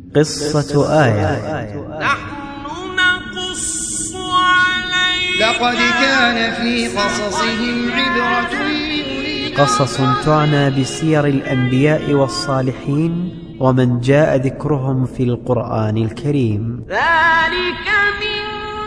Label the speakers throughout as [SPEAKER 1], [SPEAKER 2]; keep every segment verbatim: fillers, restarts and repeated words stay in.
[SPEAKER 1] قصة آية.
[SPEAKER 2] نحن نقص عليك
[SPEAKER 3] لقد كان في قصصهم عبرة لأولي
[SPEAKER 1] قصص تعنى بسير الأنبياء والصالحين ومن جاء ذكرهم في القرآن الكريم.
[SPEAKER 2] ذلك من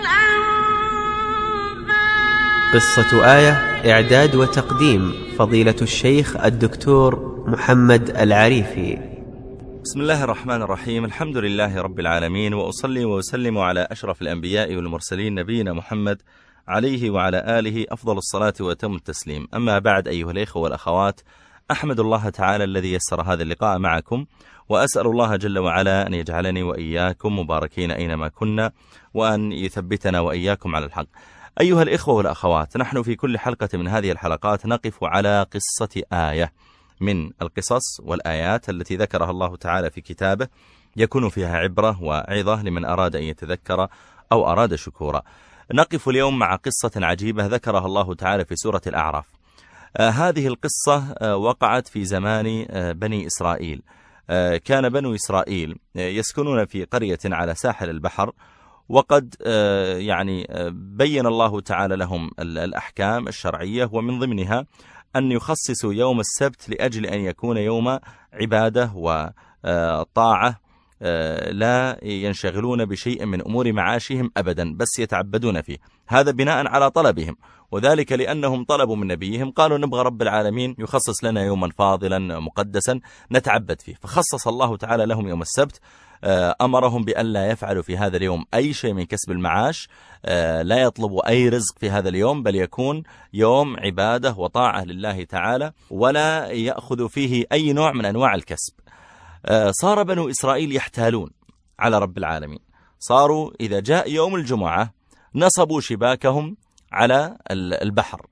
[SPEAKER 2] أنباء.
[SPEAKER 1] قصة آية إعداد وتقديم فضيلة الشيخ الدكتور محمد العريفي.
[SPEAKER 4] بسم الله الرحمن الرحيم. الحمد لله رب العالمين، وأصلي وأسلم على أشرف الأنبياء والمرسلين نبينا محمد عليه وعلى آله أفضل الصلاة وأتم التسليم. أما بعد، أيها الإخوة والأخوات، أحمد الله تعالى الذي يسر هذا اللقاء معكم، وأسأل الله جل وعلا أن يجعلني وإياكم مباركين أينما كنا، وأن يثبتنا وإياكم على الحق. أيها الإخوة والأخوات، نحن في كل حلقة من هذه الحلقات نقف على قصة آية من القصص والآيات التي ذكرها الله تعالى في كتابه، يكون فيها عبرة وعظة لمن أراد أن يتذكر أو أراد شكورا. نقف اليوم مع قصة عجيبة ذكرها الله تعالى في سورة الأعراف. آه هذه القصة آه وقعت في زمان آه بني إسرائيل. آه كان بنو إسرائيل آه يسكنون في قرية على ساحل البحر، وقد آه يعني آه بين الله تعالى لهم الأحكام الشرعية، ومن ضمنها أن يخصصوا يوم السبت لأجل أن يكون يوم عبادة وطاعة، لا ينشغلون بشيء من أمور معاشهم أبدا، بس يتعبدون فيه. هذا بناء على طلبهم، وذلك لأنهم طلبوا من نبيهم، قالوا نبغى رب العالمين يخصص لنا يوما فاضلا مقدسا نتعبد فيه، فخصص الله تعالى لهم يوم السبت. أمرهم بأن لا يفعلوا في هذا اليوم أي شيء من كسب المعاش، لا يطلبوا أي رزق في هذا اليوم، بل يكون يوم عبادة وطاعة لله تعالى، ولا يأخذ فيه أي نوع من أنواع الكسب. صار بنو إسرائيل يحتالون على رب العالمين، صاروا إذا جاء يوم الجمعة نصبوا شباكهم على البحر،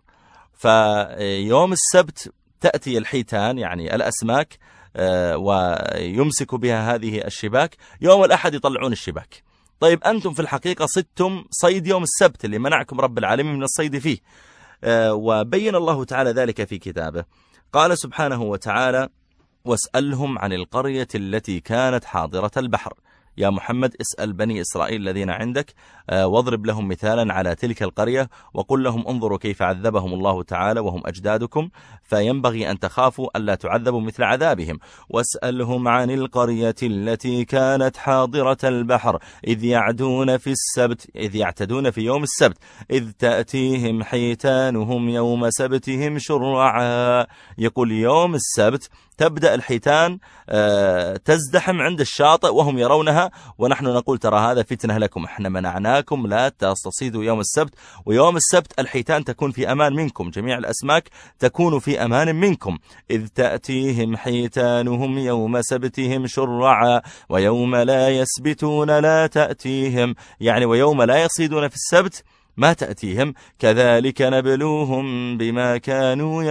[SPEAKER 4] فيوم السبت تأتي الحيتان يعني الأسماك ويمسك بها هذه الشباك، يوم الأحد يطلعون الشباك. طيب أنتم في الحقيقة صدتم صيد يوم السبت اللي منعكم رب العالمين من الصيد فيه. وبين الله تعالى ذلك في كتابه، قال سبحانه وتعالى: واسألهم عن القرية التي كانت حاضرة البحر. يا محمد اسأل بني إسرائيل الذين عندك، واضرب لهم مثالا على تلك القرية، وقل لهم انظروا كيف عذبهم الله تعالى وهم أجدادكم، فينبغي أن تخافوا ألا تعذبوا مثل عذابهم. واسألهم عن القرية التي كانت حاضرة البحر إذ يعدون في السبت إذ يعتدون في يوم السبت إذ تأتيهم حيتانهم يوم سبتهم شرعا. يقول يوم السبت تبدأ الحيتان تزدحم عند الشاطئ وهم يرونها، ونحن نقول ترى هذا فتنة لكم، احنا منعناكم لا تصطيدوا يوم السبت، ويوم السبت الحيتان تكون في أمان منكم، جميع الأسماك تكون في أمان منكم. إذ تأتيهم حيتانهم يوم سبتهم شرعا ويوم لا يسبتون لا تأتيهم، يعني ويوم لا يصيدون في السبت ما تأتيهم. كذلك نبلوهم بما كانوا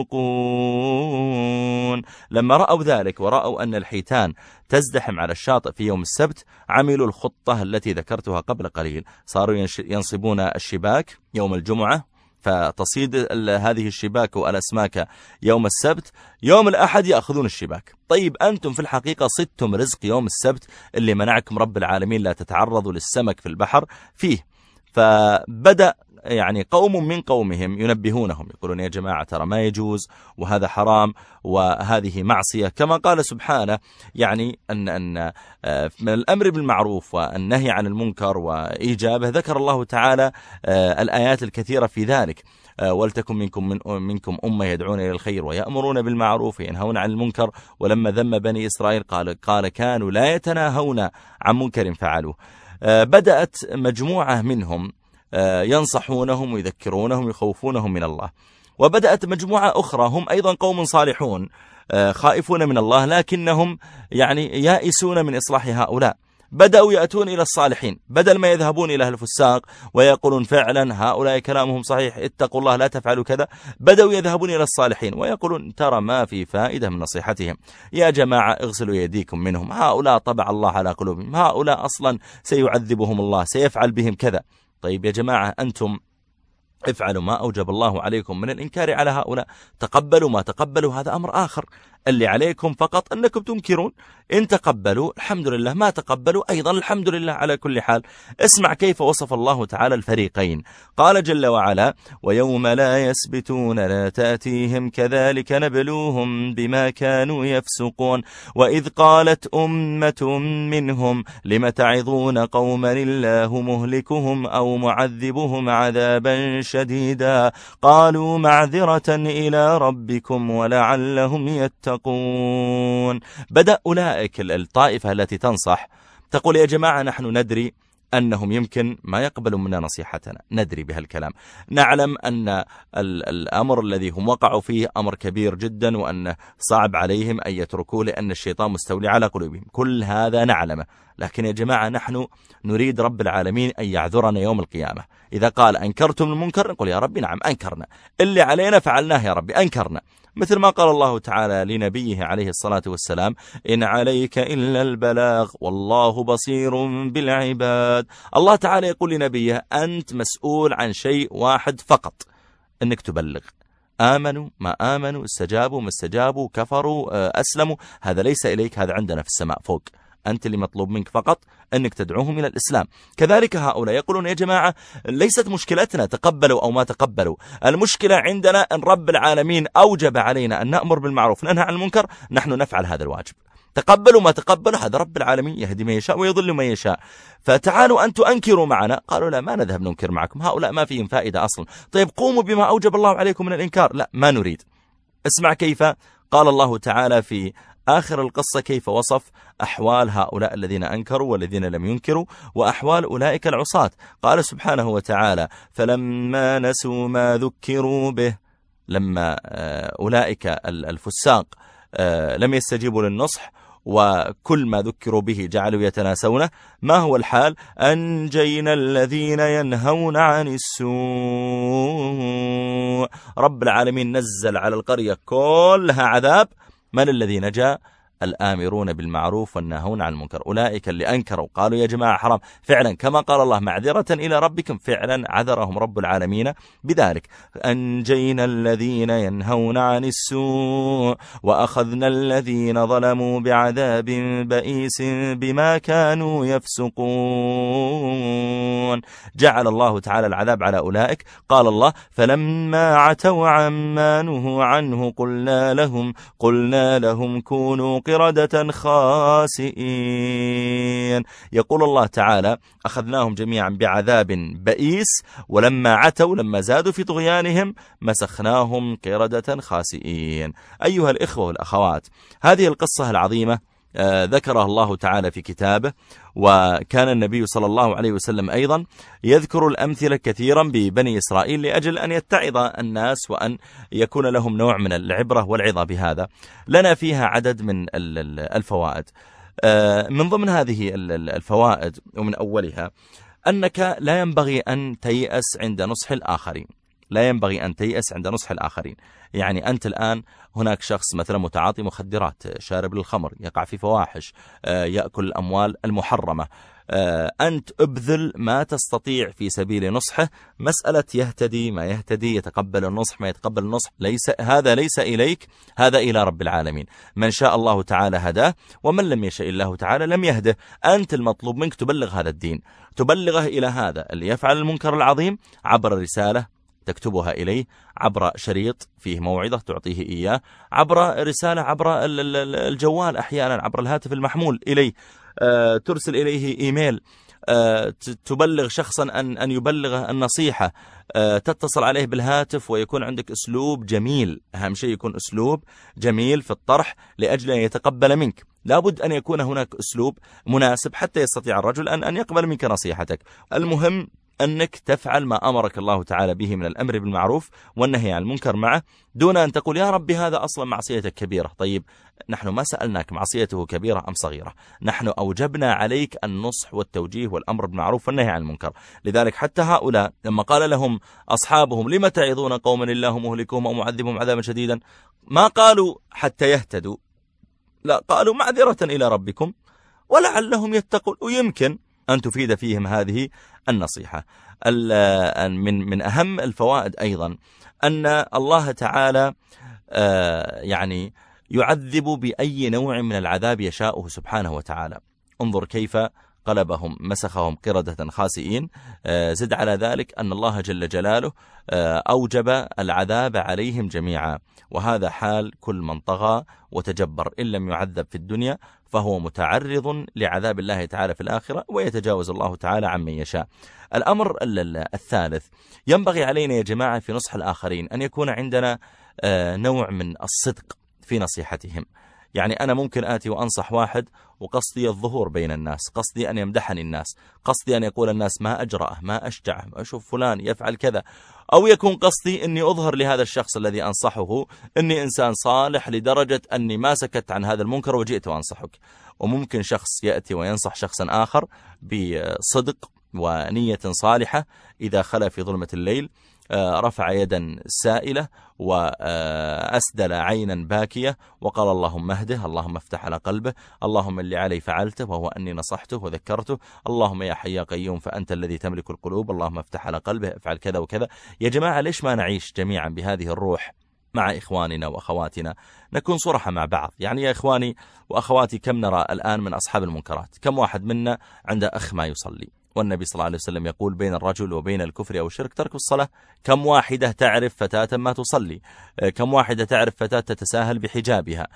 [SPEAKER 4] يفسقون. لما رأوا ذلك ورأوا أن الحيتان تزدحم على الشاطئ في يوم السبت، عملوا الخطة التي ذكرتها قبل قليل، صاروا ينصبون الشباك يوم الجمعة فتصيد هذه الشباك والأسماك يوم السبت، يوم الأحد يأخذون الشباك. طيب أنتم في الحقيقة صدتم رزق يوم السبت اللي منعكم رب العالمين لا تتعرضوا للسمك في البحر فيه. فبدأ يعني قوم من قومهم ينبهونهم، يقولون يا جماعة ترى ما يجوز، وهذا حرام، وهذه معصية، كما قال سبحانه يعني أن أن من الأمر بالمعروف والنهي عن المنكر وإيجابه. ذكر الله تعالى الآيات الكثيرة في ذلك: ولتكن منكم من منكم أمة يدعون إلى الخير ويأمرون بالمعروف وينهون عن المنكر. ولما ذم بني إسرائيل قال قال كانوا لا يتناهون عن منكر فعلوه. بدأت مجموعة منهم ينصحونهم ويذكرونهم ويخوفونهم من الله، وبدأت مجموعة أخرى هم أيضا قوم صالحون خائفون من الله، لكنهم يعني يائسون من إصلاح هؤلاء. بدأوا يأتون إلى الصالحين بدل ما يذهبون إلى الفساق ويقولون فعلا هؤلاء كلامهم صحيح، اتقوا الله لا تفعلوا كذا. بدأوا يذهبون إلى الصالحين ويقولون ترى ما في فائدة من نصيحتهم، يا جماعة اغسلوا يديكم منهم، هؤلاء طبع الله على قلوبهم، هؤلاء أصلا سيعذبهم الله، سيفعل بهم كذا. طيب يا جماعة أنتم افعلوا ما أوجب الله عليكم من الإنكار على هؤلاء، تقبلوا ما تقبلوا هذا أمر آخر. اللي عليكم فقط أنكم تنكرون، إن تقبلوا الحمد لله، ما تقبلوا أيضا الحمد لله على كل حال. اسمع كيف وصف الله تعالى الفريقين، قال جل وعلا: ويوم لا يسبتون لا تأتيهم كذلك نبلوهم بما كانوا يفسقون وإذ قالت أمة منهم لم تعظون قوما الله مهلكهم أو معذبهم عذابا شديدا قالوا معذرة إلى ربكم ولعلهم يتقون. بدأ أولئك الطائفة التي تنصح تقول: يا جماعة نحن ندري أنهم يمكن ما يقبلون منا نصيحتنا، ندري بهالكلام، نعلم أن الأمر الذي هم وقعوا فيه أمر كبير جدا وأنه صعب عليهم أن يتركوه لأن الشيطان مستولي على قلوبهم، كل هذا نعلمه، لكن يا جماعة نحن نريد رب العالمين أن يعذرنا يوم القيامة. إذا قال أنكرتم المنكر نقول: يا ربي نعم أنكرنا، اللي علينا فعلناه يا ربي أنكرنا، مثل ما قال الله تعالى لنبيه عليه الصلاة والسلام: إن عليك إلا البلاغ والله بصير بالعباد. الله تعالى يقول لنبيه: أنت مسؤول عن شيء واحد فقط، أنك تبلغ. آمنوا ما آمنوا، استجابوا ما استجابوا، كفروا أسلموا، هذا ليس إليك، هذا عندنا في السماء فوق، أنت اللي مطلوب منك فقط أنك تدعوهم إلى الإسلام. كذلك هؤلاء يقولون: يا جماعة ليست مشكلتنا تقبلوا أو ما تقبلوا، المشكلة عندنا أن رب العالمين أوجب علينا أن نأمر بالمعروف ننهى عن المنكر، نحن نفعل هذا الواجب، تقبلوا ما تقبلوا، هذا رب العالمين يهدي من يشاء ويضل من يشاء، فتعالوا أن تنكروا معنا. قالوا: لا، ما نذهب ننكر معكم، هؤلاء ما فيهم فائدة أصلا. طيب قوموا بما أوجب الله عليكم من الإنكار. لا، ما نريد. اسمع كيف قال الله تعالى في آخر القصة، كيف وصف أحوال هؤلاء الذين أنكروا والذين لم ينكروا وأحوال أولئك العصاة. قال سبحانه وتعالى: فلما نسوا ما ذكروا به، لما أولئك الفساق لم يستجيبوا للنصح وكل ما ذكروا به جعلوا يتناسونه، ما هو الحال؟ أنجينا الذين ينهون عن السوء. رب العالمين نزل على القرية كلها عذاب، من الذي نجا؟ الآمرون بالمعروف والناهون عن المنكر، أولئك اللي أنكروا قالوا: يا جماعة حرام، فعلا كما قال الله: معذرة إلى ربكم، فعلا عذرهم رب العالمين بذلك. أنجينا الذين ينهون عن السوء وأخذنا الذين ظلموا بعذاب بئيس بما كانوا يفسقون. جعل الله تعالى العذاب على أولئك. قال الله: فلما عتوا عما نهوا عنه قلنا لهم قلنا لهم كونوا قردة خاسئين. يقول الله تعالى: أخذناهم جميعا بعذاب بئيس، ولما عتوا لما زادوا في طغيانهم مسخناهم قردة خاسئين. أيها الإخوة والأخوات، هذه القصة العظيمة ذكرها الله تعالى في كتابه، وكان النبي صلى الله عليه وسلم أيضا يذكر الأمثلة كثيرا ببني إسرائيل لأجل أن يتعظ الناس وأن يكون لهم نوع من العبرة والعظة بهذا. لنا فيها عدد من الفوائد. من ضمن هذه الفوائد ومن أولها أنك لا ينبغي أن تيأس عند نصح الآخرين، لا ينبغي أن تيأس عند نصح الآخرين. يعني أنت الآن هناك شخص مثلا متعاطي مخدرات، شارب للخمر، يقع في فواحش، يأكل الأموال المحرمة، أنت أبذل ما تستطيع في سبيل نصحه. مسألة يهتدي ما يهتدي، يتقبل النصح ما يتقبل النصح، ليس هذا ليس إليك، هذا إلى رب العالمين. من شاء الله تعالى هداه، ومن لم يشاء الله تعالى لم يهده. أنت المطلوب منك تبلغ هذا الدين، تبلغه إلى هذا اللي يفعل المنكر العظيم عبر رسالة تكتبها إليه، عبر شريط فيه موعظة تعطيه إياه، عبر رسالة عبر الجوال، أحيانا عبر الهاتف المحمول إليه، أه ترسل إليه إيميل، أه تبلغ شخصا أن, أن يبلغ النصيحة، أه تتصل عليه بالهاتف ويكون عندك أسلوب جميل. أهم شيء يكون أسلوب جميل في الطرح لأجل أن يتقبل منك. لابد أن يكون هناك أسلوب مناسب حتى يستطيع الرجل أن, أن يقبل منك نصيحتك. المهم أنك تفعل ما أمرك الله تعالى به من الأمر بالمعروف والنهي عن المنكر معه، دون أن تقول: يا ربي هذا أصلا معصيتك كبيرة. طيب نحن ما سألناك معصيته كبيرة أم صغيرة، نحن أوجبنا عليك النصح والتوجيه والأمر بالمعروف والنهي عن المنكر. لذلك حتى هؤلاء لما قال لهم أصحابهم: لما تعظون قوما الله مهلكهم أو معذبهم عذابا شديدا، ما قالوا حتى يهتدوا، لا، قالوا معذرة إلى ربكم ولعلهم يتقون. ويمكن أن تفيد فيهم هذه النصيحة. من من أهم الفوائد أيضا أن الله تعالى يعني يعذب بأي نوع من العذاب يشاءه سبحانه وتعالى. انظر كيف قلبهم مسخهم قردة خاسئين. زد على ذلك أن الله جل جلاله أوجب العذاب عليهم جميعا، وهذا حال كل من طغى وتجبر، إن لم يعذب في الدنيا فهو متعرض لعذاب الله تعالى في الآخرة، ويتجاوز الله تعالى عمن يشاء. الأمر الثالث، ينبغي علينا يا جماعة في نصح الآخرين أن يكون عندنا نوع من الصدق في نصيحتهم. يعني أنا ممكن آتي وأنصح واحد وقصدي الظهور بين الناس، قصدي أن يمدحني الناس، قصدي أن يقول الناس ما أجرأه ما أشجعه، أشوف فلان يفعل كذا، أو يكون قصدي أني أظهر لهذا الشخص الذي أنصحه أني إنسان صالح لدرجة أني ما سكت عن هذا المنكر وجئت وأنصحك. وممكن شخص يأتي وينصح شخصا آخر بصدق ونية صالحة، إذا خلى في ظلمة الليل رفع يدا سائلة وأسدل عينا باكية وقال اللهم اهده، اللهم افتح على قلبه، اللهم اللي علي فعلته وهو أني نصحته وذكرته، اللهم يا حي يا قيوم فأنت الذي تملك القلوب، اللهم افتح على قلبه، افعل كذا وكذا. يا جماعة ليش ما نعيش جميعا بهذه الروح مع إخواننا وأخواتنا؟ نكون صرحة مع بعض. يعني يا إخواني وأخواتي، كم نرى الآن من أصحاب المنكرات؟ كم واحد منا عنده أخ ما يصلي، والنبي صلى الله عليه وسلم يقول بين الرجل وبين الكفر أو الشرك ترك الصلاة. كم واحدة تعرف فتاة ما تصلي؟ كم واحدة تعرف فتاة تتساهل بحجابها؟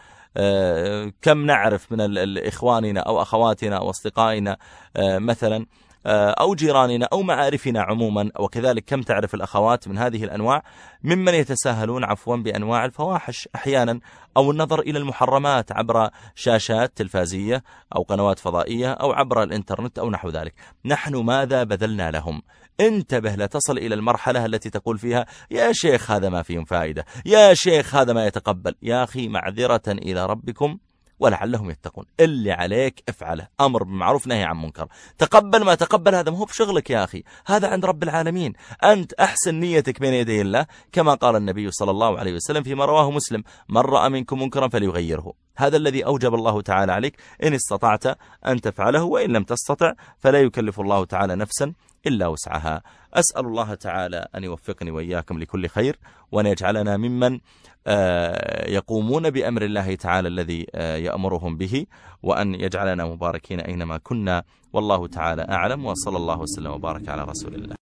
[SPEAKER 4] كم نعرف من إخواننا أو أخواتنا أو أصدقائنا مثلا أو جيراننا أو معارفنا عموما، وكذلك كم تعرف الأخوات من هذه الأنواع ممن يتساهلون عفوا بأنواع الفواحش أحيانا، أو النظر إلى المحرمات عبر شاشات تلفازية أو قنوات فضائية أو عبر الإنترنت أو نحو ذلك. نحن ماذا بذلنا لهم؟ انتبه لا تصل إلى المرحلة التي تقول فيها يا شيخ هذا ما فيهم فائدة، يا شيخ هذا ما يتقبل. يا أخي معذرة إلى ربكم ولعلهم يتقون. اللي عليك افعله، أمر بالمعروف نهي عن منكر. تقبل ما تقبل هذا ما هو بشغلك يا أخي، هذا عند رب العالمين. أنت أحسن نيتك بين يدي الله، كما قال النبي صلى الله عليه وسلم فيما رواه مسلم: من رأى منكم منكرا فليغيره. هذا الذي أوجب الله تعالى عليك، إن استطعت أن تفعله، وإن لم تستطع فلا يكلف الله تعالى نفسا إلا وسعها. أسأل الله تعالى أن يوفقني وإياكم لكل خير، وأن يجعلنا ممن يقومون بأمر الله تعالى الذي يأمرهم به، وأن يجعلنا مباركين أينما كنا، والله تعالى أعلم، وصلى الله وسلم وبارك على رسول الله.